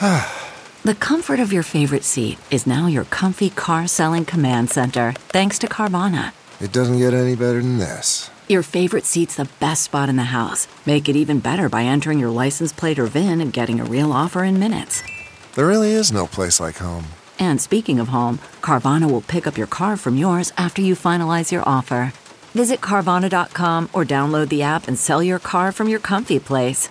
The comfort of your favorite seat is now your comfy car selling command center, thanks to Carvana. It doesn't get any better than this. Your favorite seat's the best spot in the house. Make it even better by entering your license plate or VIN and getting a real offer in minutes. There really is no place like home. And speaking of home, Carvana will pick up your car from yours after you finalize your offer. Visit Carvana.com or download the app and sell your car from your comfy place.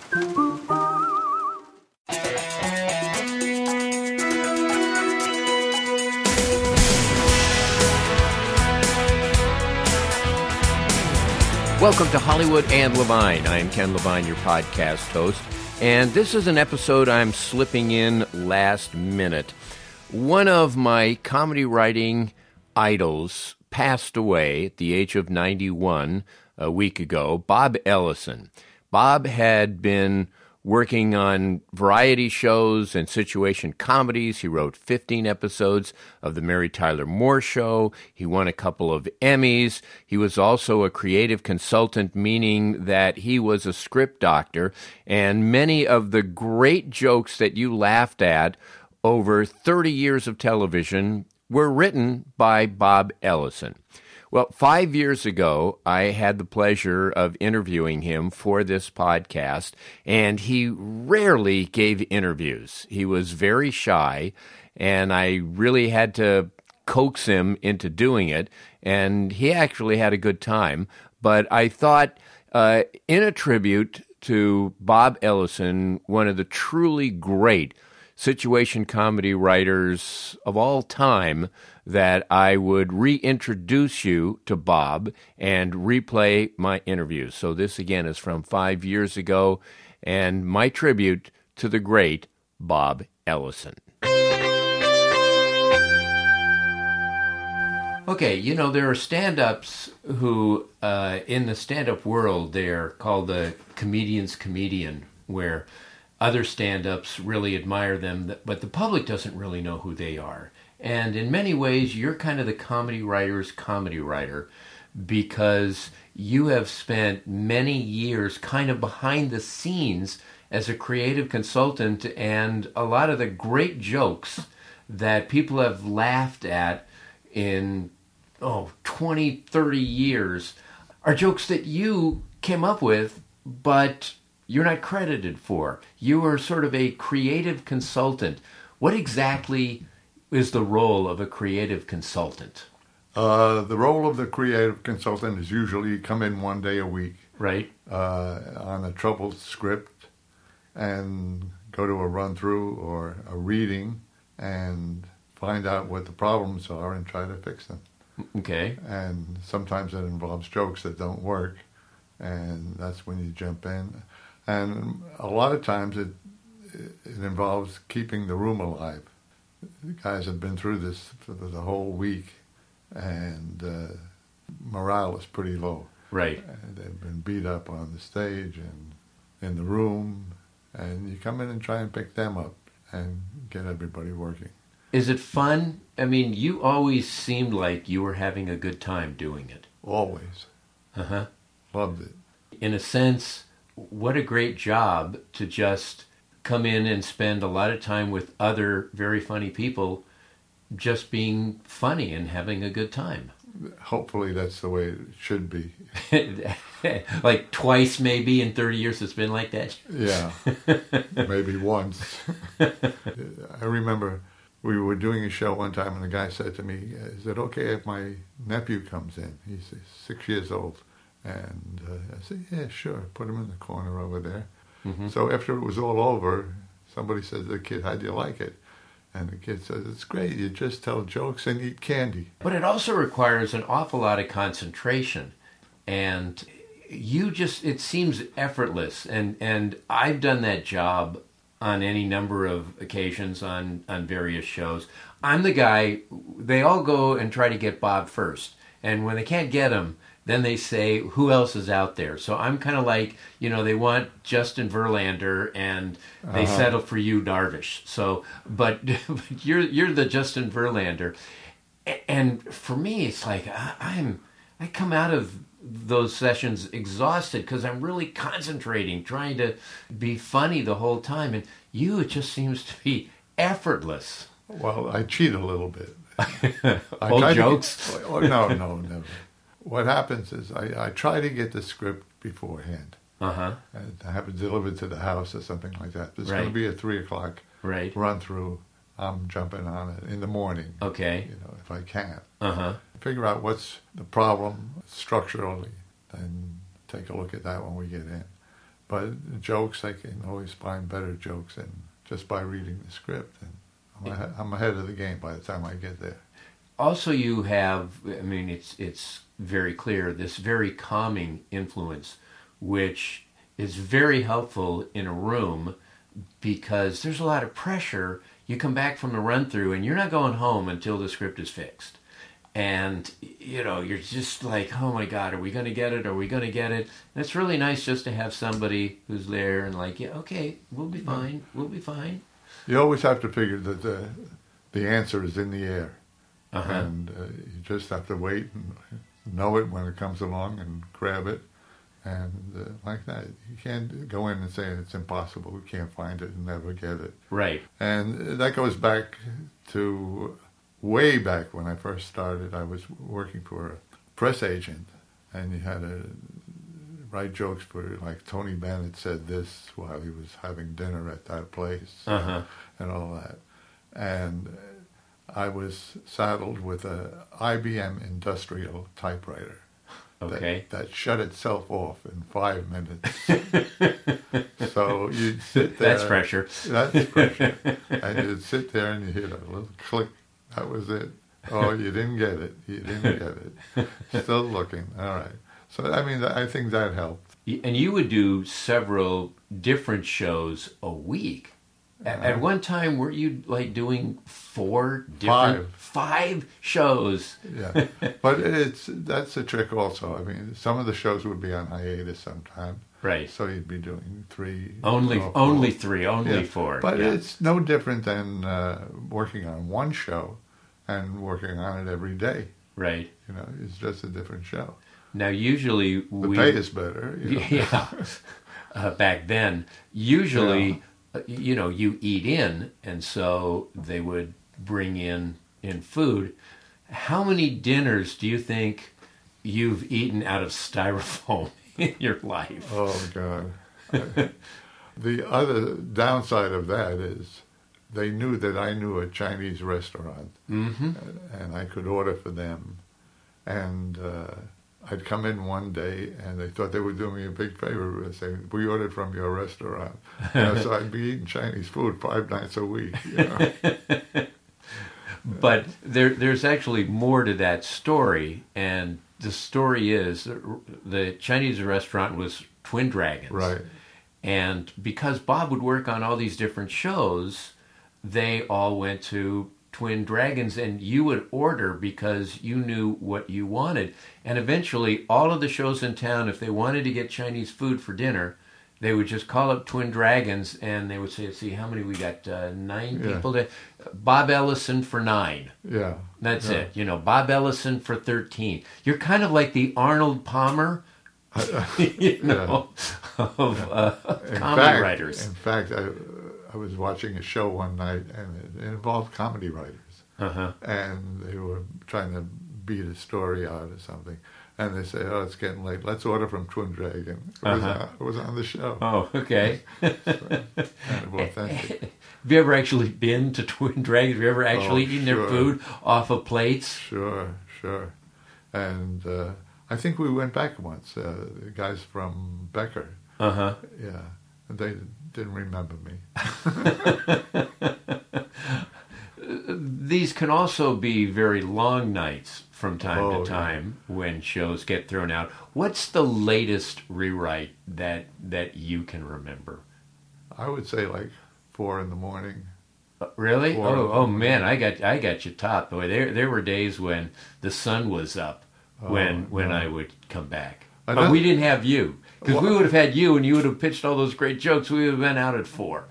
Welcome to Hollywood and Levine. I'm Ken Levine, your podcast host, and this is an episode I'm slipping in last minute. One of my comedy writing idols passed away at the age of 91 a week ago, Bob Ellison. Bob had been working on variety shows and situation comedies. He wrote 15 episodes of The Mary Tyler Moore Show. He won a couple of Emmys. He was also a creative consultant, meaning that he was a script doctor. And many of the great jokes that you laughed at over 30 years of television were written by Bob Ellison. Well, 5 years ago, I had the pleasure of interviewing him for this podcast, and he rarely gave interviews. He was very shy, and I really had to coax him into doing it, and he actually had a good time. But I thought, in a tribute to Bob Ellison, one of the truly great situation comedy writers of all time, that I would reintroduce you to Bob and replay my interviews. So this, again, is from 5 years ago, and my tribute to the great Bob Ellison. Okay, you know, there are stand-ups who, in the stand-up world, they're called the comedian's comedian, where other stand-ups really admire them, but the public doesn't really know who they are. And in many ways, you're kind of the comedy writer's comedy writer, because you have spent many years kind of behind the scenes as a creative consultant, and a lot of the great jokes that people have laughed at in 20, 30 years are jokes that you came up with, but you're not credited for. You are sort of a creative consultant. What exactly is the role of a creative consultant? The role of the creative consultant is usually come in one day a week. Right. On a troubled script and go to a run-through or a reading and find out what the problems are and try to fix them. Okay. And sometimes it involves jokes that don't work, and that's when you jump in. And a lot of times it involves keeping the room alive. The guys have been through this for the whole week, and morale is pretty low. Right. They've been beat up on the stage and in the room, and you come in and try and pick them up and get everybody working. Is it fun? I mean, you always seemed like you were having a good time doing it. Always. Uh-huh. Loved it. In a sense, what a great job to just come in and spend a lot of time with other very funny people just being funny and having a good time. Hopefully that's the way it should be. Like twice maybe in 30 years it's been like that? Yeah, maybe once. I remember we were doing a show one time and the guy said to me, "Is it okay if my nephew comes in? He's 6 years old." And I said, "Yeah, sure, put him in the corner over there." Mm-hmm. So after it was all over, somebody said to the kid, "How do you like it?" And the kid says, "It's great. You just tell jokes and eat candy." But it also requires an awful lot of concentration. And it seems effortless. And I've done that job on any number of occasions on various shows. I'm the guy, they all go and try to get Bob first. And when they can't get him, then they say, who else is out there? So I'm kind of like, they want Justin Verlander and they settle for you, Darvish. So, but you're the Justin Verlander. And for me, it's like, I come out of those sessions exhausted because I'm really concentrating, trying to be funny the whole time. And it just seems to be effortless. Well, I cheat a little bit. Old jokes? No, never. What happens is I try to get the script beforehand. Uh-huh. And I have it delivered to the house or something like that. There's going to Right. be a 3 o'clock Right. run through. I'm jumping on it in the morning. Okay. If I can. Uh-huh. Figure out what's the problem structurally and take a look at that when we get in. But jokes, I can always find better jokes than just by reading the script. And I'm ahead of the game by the time I get there. Also, you have, I mean, it's very clear, this very calming influence, which is very helpful in a room because there's a lot of pressure. You come back from the run-through and you're not going home until the script is fixed. And, you're just like, oh my God, are we going to get it? Are we going to get it? And it's really nice just to have somebody who's there and like, yeah, okay, we'll be fine. We'll be fine. You always have to figure that the answer is in the air. Uh-huh. And you just have to wait and know it when it comes along and grab it. And like that, you can't go in and say it's impossible, we can't find it and never get it. Right. And that goes back to way back when I first started. I was working for a press agent, and you had to write jokes for, like, Tony Bennett said this while he was having dinner at that place, Uh-huh. and all that. And I was saddled with a IBM industrial typewriter. Okay. That shut itself off in 5 minutes. So you'd sit there. That's pressure. That's pressure. And you'd sit there and you hear a little click. That was it. Oh, you didn't get it. You didn't get it. Still looking. All right. So, I mean, I think that helped. And you would do several different shows a week. At one time, were you like doing 4 different... 5 shows? Yeah. But that's a trick also. I mean, some of the shows would be on hiatus sometime. Right. So you'd be doing 3. Only 3, only 4. But yeah. it's no different than working on one show and working on it every day. Right. It's just a different show. Now, usually The pay is better. Yeah. Back then, usually, you eat in, and so they would bring in food. How many dinners do you think you've eaten out of styrofoam in your life? Oh, God. The other downside of that is they knew that I knew a Chinese restaurant, Mm-hmm. and I could order for them. And I'd come in one day, and they thought they were doing me a big favor by saying, we ordered from your restaurant. So I'd be eating Chinese food 5 nights a week. But there's actually more to that story, and the story is the Chinese restaurant was Twin Dragons. Right. And because Bob would work on all these different shows, they all went to Twin Dragons, and you would order because you knew what you wanted. And eventually, all of the shows in town, if they wanted to get Chinese food for dinner, they would just call up Twin Dragons, and they would say, let's see, how many we got? 9 people? Bob Ellison for 9. Yeah. That's it. Bob Ellison for 13. You're kind of like the Arnold Palmer of comedy writers. In fact, I was watching a show one night, and it involved comedy writers. Uh-huh. And they were trying to beat a story out or something. And they say, oh, it's getting late. Let's order from Twin Dragon. It was on the show. Oh, okay. So, kind of authentic. Have you ever actually been to Twin Dragons? Have you ever actually eaten their food off of plates? Sure. And I think we went back once. The guys from Becker. Uh-huh. Yeah. And they didn't remember me. These can also be very long nights from time to time when shows get thrown out. What's the latest rewrite that you can remember? I would say like 4 a.m. Really? 4 Oh man, I got you topped. Boy, there were days when the sun was up when I would come back. But we didn't have you. Because we would have had you and you would have pitched all those great jokes. We would have been out at 4.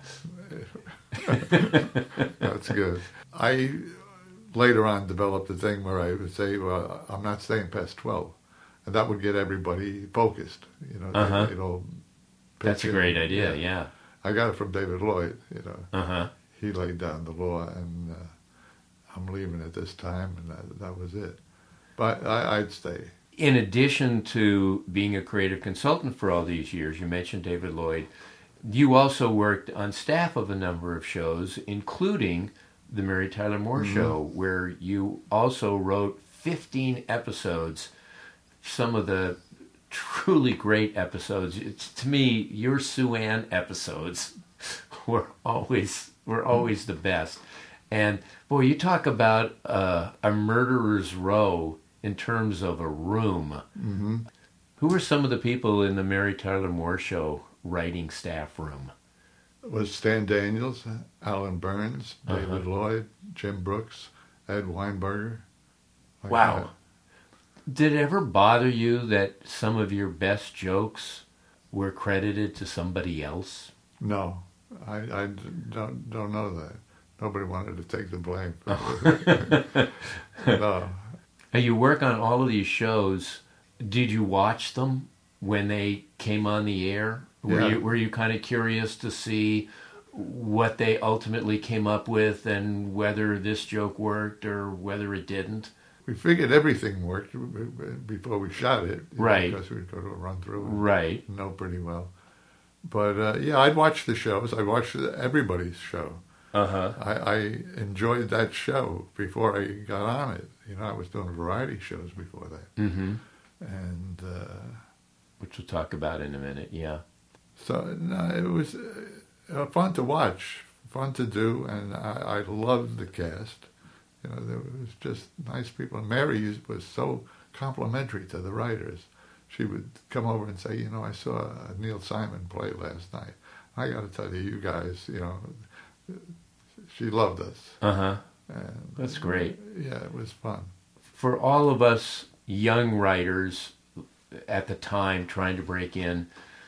That's good. I later on developed a thing where I would say, well, I'm not staying past 12. and that would get everybody focused. They'd all That's a pitch great in. idea, yeah. I got it from David Lloyd, Uh-huh. He laid down the law, and I'm leaving at this time, and that was it. But I'd stay. In addition to being a creative consultant for all these years, you mentioned David Lloyd, you also worked on staff of a number of shows, including The Mary Tyler Moore Show, where you also wrote 15 episodes, some of the truly great episodes. To me, your Sue Ann episodes were always the best. And boy, you talk about a murderer's row in terms of a room. Mm-hmm. Who were some of the people in the Mary Tyler Moore Show writing staff room? It was Stan Daniels, Alan Burns, David Lloyd, Jim Brooks, Ed Weinberger. Wow. Did it ever bother you that some of your best jokes were credited to somebody else? No, I don't know that. Nobody wanted to take the blame. No. Now, you work on all of these shows. Did you watch them when they came on the air? Were you kind of curious to see what they ultimately came up with and whether this joke worked or whether it didn't? We figured everything worked before we shot it. Right. Because we'd go to a run-through and Right. know pretty well. But, I'd watch the shows. I watched everybody's show. Uh-huh. I enjoyed that show before I got on it. I was doing variety shows before that. Mm-hmm. And which we'll talk about in a minute, yeah. so it was fun to watch, fun to do, and I loved the cast. There was just nice people. And Mary was so complimentary to the writers. She would come over and say, I saw a Neil Simon play last night. I got to tell you guys, she loved us. Uh-huh. And, That's great. Yeah, it was fun. For all of us young writers at the time trying to break in,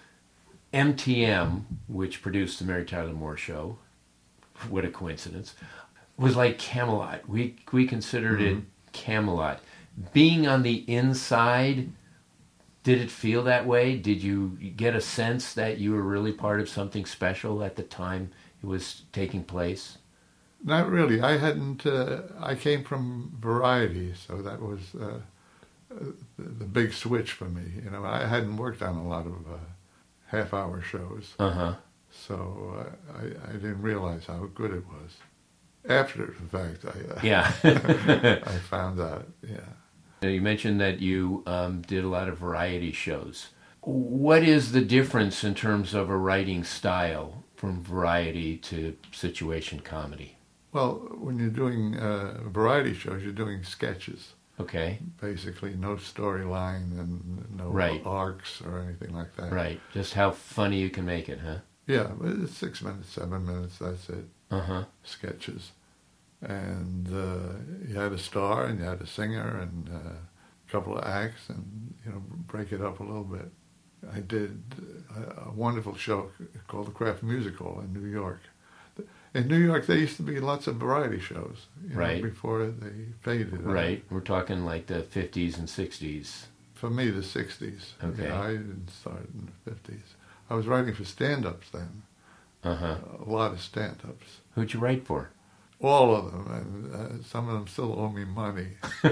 MTM, which produced the Mary Tyler Moore Show, what a coincidence, was like Camelot. We considered it Camelot. Being on the inside, did it feel that way? Did you get a sense that you were really part of something special at the time it was taking place? Not really. I hadn't. I came from variety, so that was the big switch for me. I hadn't worked on a lot of half-hour shows, so I didn't realize how good it was. After the fact, I found out. Yeah. You mentioned that you did a lot of variety shows. What is the difference in terms of a writing style from variety to situation comedy? Well, when you're doing variety shows, you're doing sketches. Okay. Basically, no storyline and no arcs or anything like that. Right. Just how funny you can make it, huh? Yeah, it's 6 minutes, 7 minutes, that's it. Sketches. And you had a star and you had a singer and a couple of acts and, break it up a little bit. I did a wonderful show called the Kraft Musical in New York. In New York, there used to be lots of variety shows, before they faded. Right. We're talking like the 50s and 60s. For me, the 60s. Okay. I didn't start in the 50s. I was writing for stand-ups then. A lot of stand-ups. Who'd you write for? All of them, and some of them still owe me money.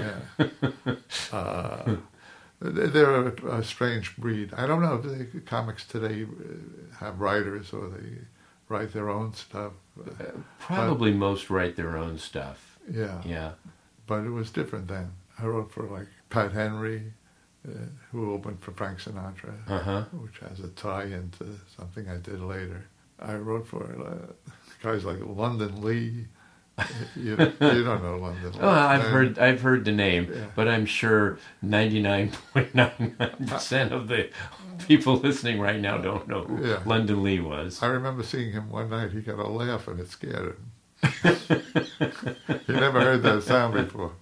Yeah. They're a strange breed. I don't know if the comics today have writers or they write their own stuff. Probably most write their own stuff. Yeah. Yeah. But it was different then. I wrote for like Pat Henry, who opened for Frank Sinatra, which has a tie into something I did later. I wrote for guys like London Lee. You don't know London Lee. Oh, I've heard the name, but I'm sure 99.99% of the people listening right now don't know who London Lee was. I remember seeing him one night. He got a laugh and it scared him. He never heard that sound before.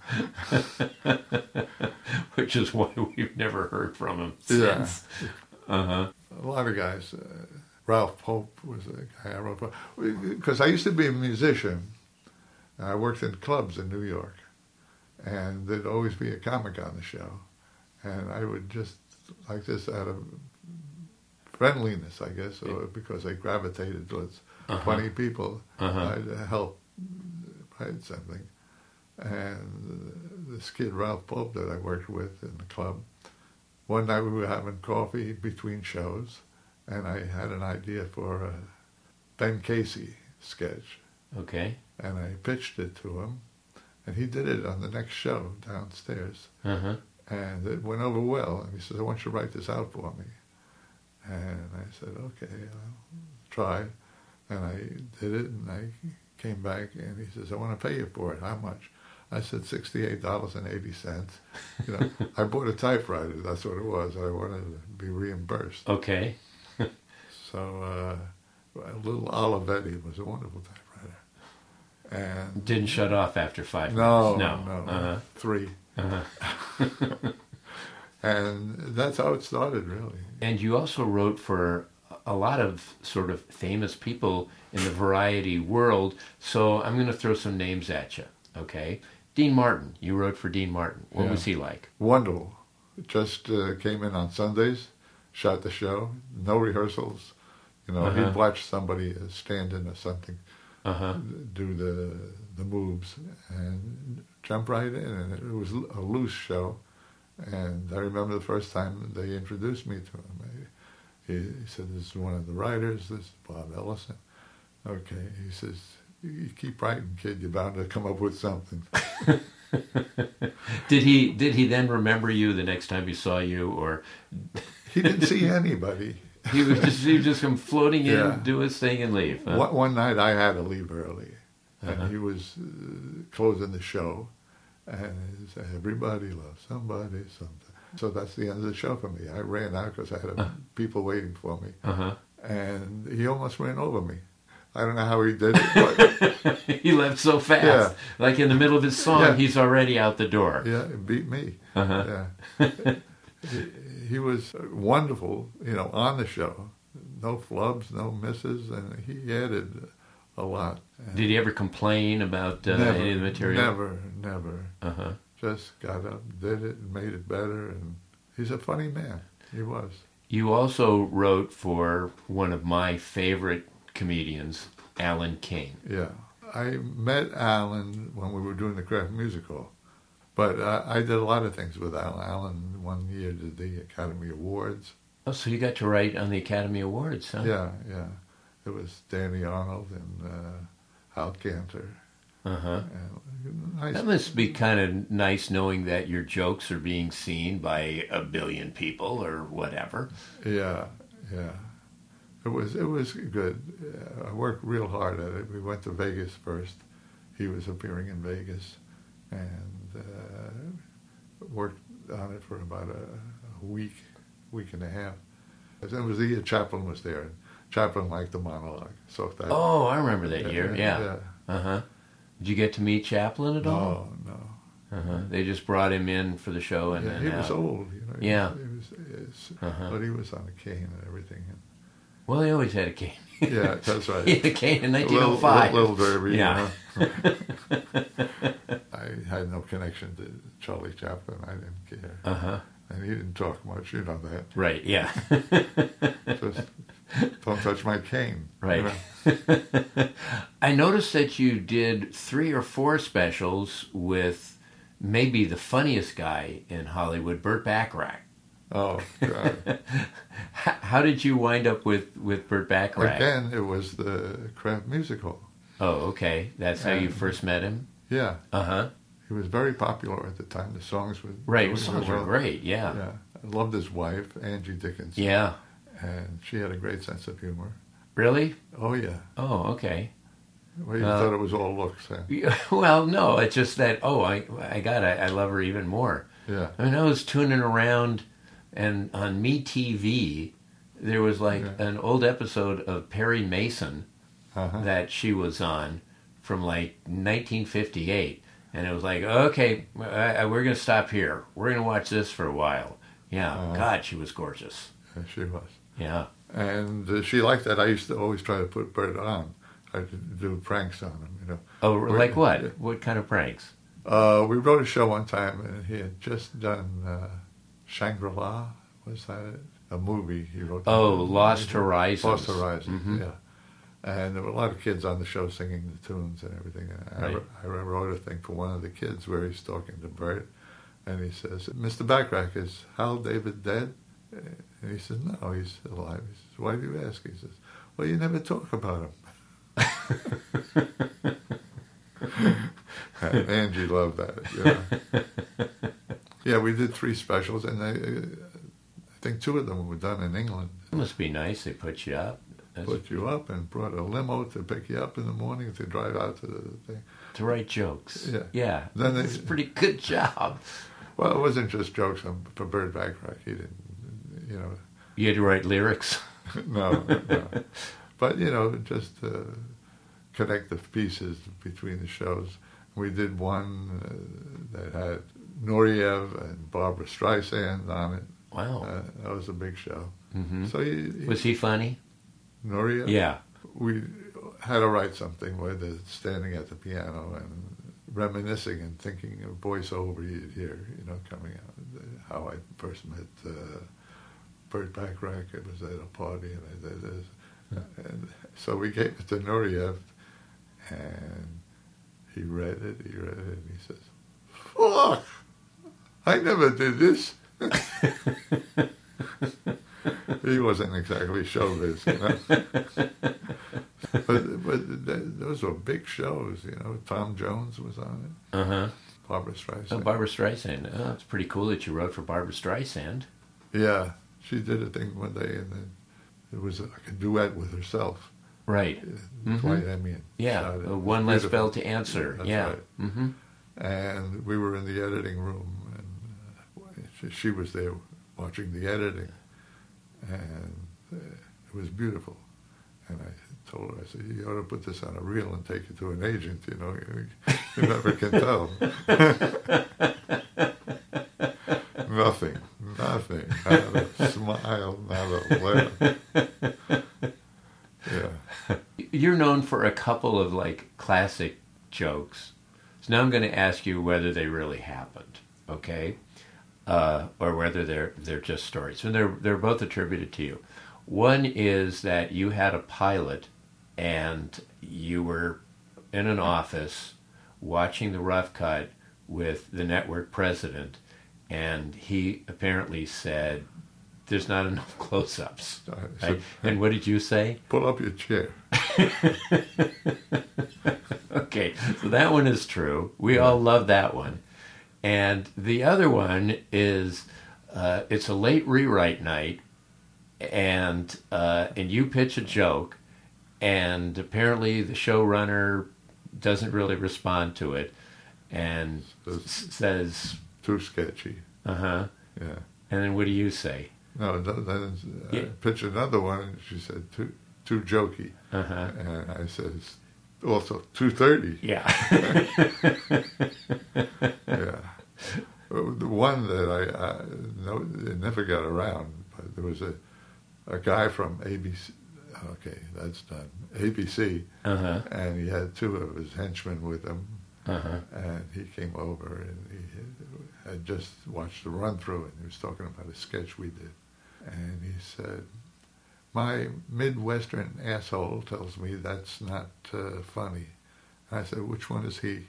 Which is why we've never heard from him since. A lot of guys. Ralph Pope was a guy I wrote for. Because I used to be a musician. I worked in clubs in New York. And there'd always be a comic on the show. And I would just, like this, out of friendliness, I guess, or because I gravitated towards 20 people, I'd help write something. And this kid, Ralph Pope, that I worked with in the club, one night we were having coffee between shows, and I had an idea for a Ben Casey sketch. Okay. And I pitched it to him, and he did it on the next show downstairs. And it went over well, and he said, I want you to write this out for me. And I said, okay, I'll try. And I did it, and I came back, and he says, I want to pay you for it. How much? I said $68.80. You know, I bought a typewriter. That's what it was. I wanted to be reimbursed. Okay. So little Olivetti was a wonderful typewriter. And didn't shut off after 5 minutes. No. 3. And that's how it started, really. And you also wrote for a lot of sort of famous people in the variety world. So I'm going to throw some names at you, okay? Dean Martin. You wrote for Dean Martin. What was he like? Wonderful. Just came in on Sundays, shot the show, no rehearsals. You know, he'd watch somebody stand in or something, do the moves, and jump right in. And it was a loose show. And I remember the first time they introduced me to him. He said, this is one of the writers, this is Bob Ellison. Okay, he says, you keep writing, kid, you're bound to come up with something. Did he then remember you the next time he saw you, or he didn't see anybody? he was just come floating in, do his thing, and leave. Huh? One night I had to leave early, and he was closing the show, and he said, everybody loves somebody, something. So that's the end of the show for me. I ran out because I had people waiting for me, and he almost ran over me. I don't know how he did it, but he left so fast. Yeah. Like in the middle of his song, he's already out the door. Yeah, it beat me. Yeah. He was wonderful, you know, on the show. No flubs, no misses, and he added a lot. Did he ever complain about any of the material? Never. Just got up, did it, and made it better, and he's a funny man. He was. You also wrote for one of my favorite comedians, Alan King. Yeah. I met Alan when we were doing the Kraft Musical, but I did a lot of things with Alan. Alan one year did the Academy Awards. Oh, so you got to write on the Academy Awards, huh? Yeah. It was Danny Arnold and Hal Cantor. Nice. That must be kind of nice knowing that your jokes are being seen by a billion people or whatever. Yeah. It was good. I worked real hard at it. We went to Vegas first. He was appearing in Vegas, and worked on it for about a week and a half. It was the year Chaplin was there. And Chaplin liked the monologue. So I remember that year. Yeah. Did you get to meet Chaplin at all? No. They just brought him in for the show, and he was old. You know. Yeah. But he was on a cane and everything. Well, he always had a cane. Yeah, that's right. He had a cane in 1905. Little derby. Yeah. You know? I had no connection to Charlie Chaplin. I didn't care. And he didn't talk much. You know that. Right. Yeah. Just don't touch my cane. Right. You know? I noticed that you did 3 or 4 specials with maybe the funniest guy in Hollywood, Burt Bacharach. Oh, God. How did you wind up with Burt Bacharach? Again, it was the Kraft Musical. Oh, okay. That's how you first met him? Yeah. Uh-huh. He was very popular at the time. The songs were... Right, the songs were great, yeah. Yeah. I loved his wife, Angie Dickinson. Yeah. And she had a great sense of humor. Really? Oh, yeah. Oh, okay. Well, you thought it was all looks, huh? Well, no, it's just that, I love her even more. Yeah. I mean, I was tuning around, and on MeTV, there was an old episode of Perry Mason that she was on from 1958. And it was like, okay, we're going to stop here. We're going to watch this for a while. Yeah, God, she was gorgeous. Yeah, she was. Yeah. And she liked that. I used to always try to put Bert on. I'd do pranks on him, you know. Oh, like what? What kind of pranks? We wrote a show one time, and he had just done Shangri-La, was that it? A movie he wrote. Oh, Lost Horizons. Lost Horizons, yeah. And there were a lot of kids on the show singing the tunes and everything. And Right. I wrote a thing for one of the kids where he's talking to Bert, and he says, "Mr. Backrack, is Hal David dead?" And he says, "No, he's alive." He says, "Why do you ask?" He says, "Well, you never talk about him." And Angie loved that, you know. Yeah, we did 3 specials, and I think 2 of them were done in England. It must be nice. They put you up. Put you up and brought a limo to pick you up in the morning to drive out to the thing. To write jokes. Yeah. Yeah. Then It's a pretty good job. Well, it wasn't just jokes for Bert Backrack. He didn't, you know. You had to write lyrics. No. But, you know, just connect the pieces between the shows. We did one that had Nureyev and Barbara Streisand on it. Wow. That was a big show. Mm-hmm. So Was he funny? Nureyev? Yeah. We had to write something where they're standing at the piano and reminiscing and thinking of voiceover you'd hear, you know, coming out. How I first met Bert Backrack. It was at a party, and I did this. And so we gave it to Nureyev, and he read it, and he says, "Fuck! I never did this." He wasn't exactly showbiz, you know. but those were big shows, you know. Tom Jones was on it. Uh-huh. Barbara Streisand. Oh, Barbara Streisand. Oh, it's pretty cool that you wrote for Barbara Streisand. Yeah, she did a thing one day, and then it was like a duet with herself. Right. Dwight Emmy. Yeah, one less bell to answer. That's yeah. right. Mm-hmm. And we were in the editing room, and she was there watching the editing, and it was beautiful. And I told her, I said, "You ought to put this on a reel and take it to an agent, you know. You never can tell." Nothing. Not a smile, not a laugh. Yeah. You're known for a couple of like classic jokes. So now I'm going to ask you whether they really happened, okay? Or whether they're just stories. And they're both attributed to you. One is that you had a pilot and you were in an office watching the rough cut with the network president, and he apparently said, "There's not enough close-ups." Right? And what did you say? "Pull up your chair." Okay, so that one is true. We all love that one. And the other one is, it's a late rewrite night, and you pitch a joke, and apparently the showrunner doesn't really respond to it, and says, "Too sketchy." "Uh-huh." Yeah. And then what do you say? No, then I pitched another one, and she said, too jokey. Uh-huh. And I said, also 2:30. Yeah. Yeah. The one that I never got around, but there was a guy from ABC. Okay, that's done. ABC, Uh-huh. and he had 2 of his henchmen with him, Uh-huh. and he came over and he had just watched the run-through, and he was talking about a sketch we did, and he said, "My Midwestern asshole tells me that's not funny." I said, "Which one is he?"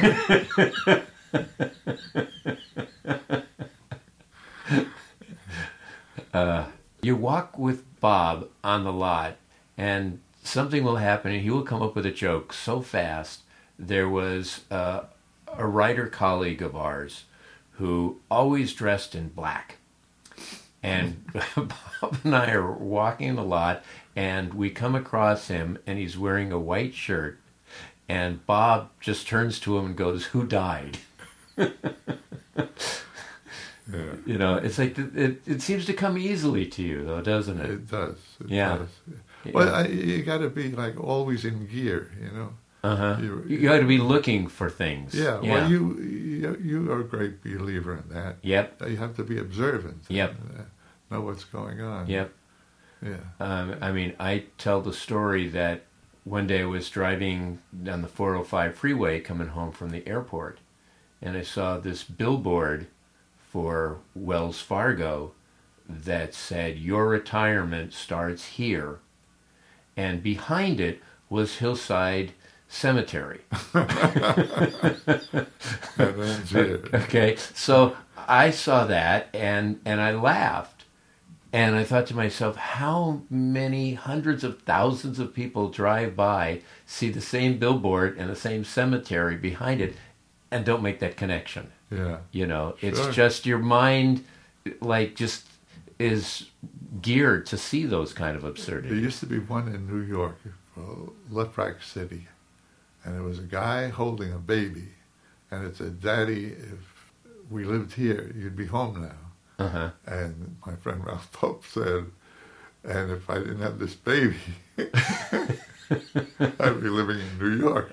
You walk with Bob on the lot, and something will happen, and he will come up with a joke so fast. There was a writer colleague of ours who always dressed in black. And Bob and I are walking the lot, and we come across him, and he's wearing a white shirt. And Bob just turns to him and goes, "Who died?" Yeah. You know, it's like it seems to come easily to you, though, doesn't it? It does. It Yeah. does. Yeah. Well, you got to be like always in gear, you know. Uh-huh. You got to be looking for things. Yeah. Well, you are a great believer in that. Yep. You have to be observant. Yep. And, know what's going on. Yep. Yeah. I mean, I tell the story that one day I was driving down the 405 freeway coming home from the airport, and I saw this billboard for Wells Fargo that said, "Your retirement starts here." And behind it was Hillside Cemetery. Okay, so I saw that and I laughed. And I thought to myself, how many hundreds of thousands of people drive by, see the same billboard and the same cemetery behind it, and don't make that connection? Yeah. It's Sure. just your mind, just is geared to see those kind of There absurdities. used to be one in New York, Lefrak City, and it was a guy holding a baby, and it said, "Daddy, if we lived here, you'd be home now." Uh-huh. And my friend Ralph Pope said, "And if I didn't have this baby, I'd be living in New York."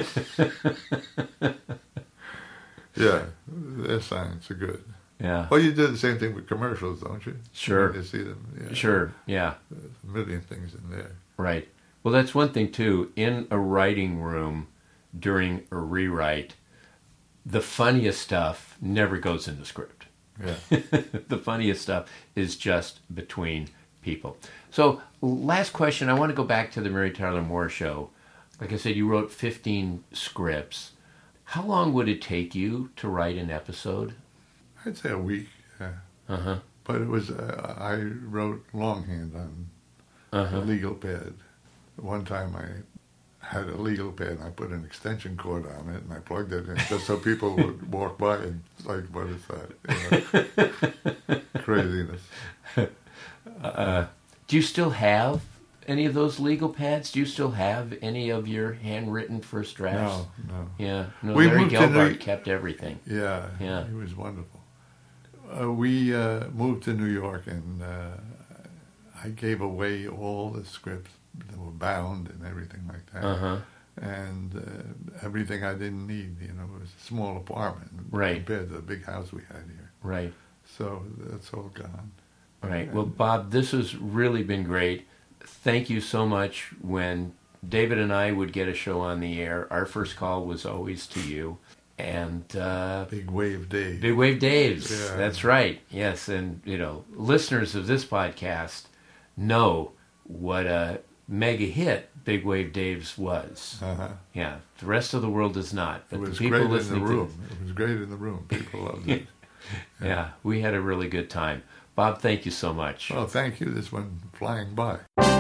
Yeah, their signs are good. Yeah. Well, you do the same thing with commercials, don't you? Sure. When you see them. Yeah. Sure, yeah. There's a million things in there. Right. Well, that's one thing, too. In a writing room during a rewrite, the funniest stuff never goes in the script. Yeah. The funniest stuff is just between people. So, last question. I want to go back to the Mary Tyler Moore Show. Like I said, you wrote 15 scripts. How long would it take you to write an episode? I'd say a week. Yeah. Uh-huh. But it was, I wrote longhand on a legal pad. One time I had a legal pad and I put an extension cord on it and I plugged it in just so people would walk by and like, what is that? Craziness. Do you still have any of those legal pads? Do you still have any of your handwritten first drafts? No. Yeah. No, We Larry moved to Gelbart kept everything. Yeah. Yeah. He was wonderful. We moved to New York and I gave away all the scripts that were bound and everything like that. Uh-huh. And everything I didn't need, it was a small apartment Right. compared to the big house we had here. Right. So that's all gone. Right. Well, Bob, this has really been great. Thank you so much. When David and I would get a show on the air, our first call was always to you. And Big Wave Dave. Big Wave Dave's. Yeah. That's right. Yes. And, listeners of this podcast know what a mega hit Big Wave Dave's was. Uh-huh. Yeah. The rest of the world does not. It But was the people great in the listening room. It was great in the room. People loved it. Yeah. We had a really good time. Bob, thank you so much. Well, thank you. This went flying by.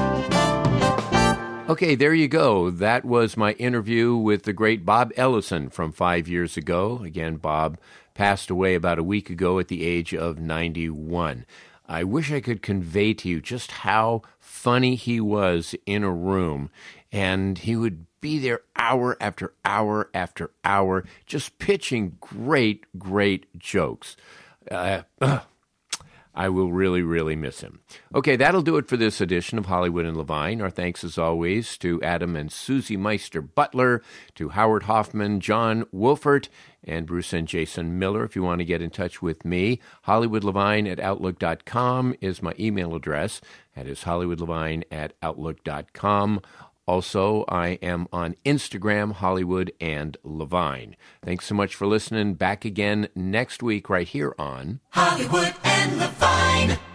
Okay, there you go. That was my interview with the great Bob Ellison from 5 years ago. Again, Bob passed away about a week ago at the age of 91. I wish I could convey to you just how funny he was in a room, and he would be there hour after hour after hour, just pitching great, great jokes. I will really, really miss him. Okay, that'll do it for this edition of Hollywood and Levine. Our thanks, as always, to Adam and Susie Meister Butler, to Howard Hoffman, John Wolfert, and Bruce and Jason Miller. If you want to get in touch with me, HollywoodLevine@Outlook.com is my email address. That is HollywoodLevine@Outlook.com. Also, I am on Instagram, Hollywood and Levine. Thanks so much for listening. Back again next week right here on Hollywood and Levine.